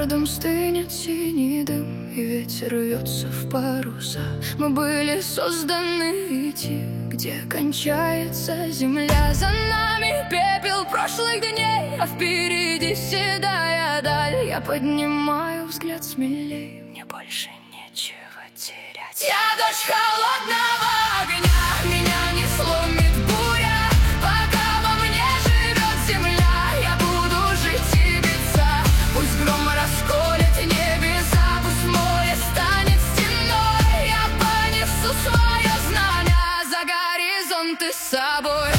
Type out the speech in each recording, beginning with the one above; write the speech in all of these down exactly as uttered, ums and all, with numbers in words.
городом стынет синий дым, и ветер рвется в паруса. Мы были созданы идти, где кончается земля. За нами пепел прошлых дней, а впереди седая даль. Я поднимаю взгляд смелей, мне больше нечего терять. Я дочь холодного огня, меня не сломит буря. Пока во мне живет земля, я буду жить и биться. Пусть гром расколет небеса, пусть море станет стеной. Я понесу свое знамя за горизонты с собой.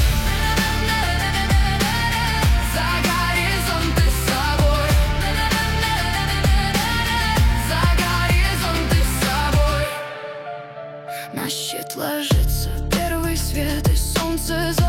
За горизонты с собой. За горизонты с собой. На щит ложится первый свет, и солнце за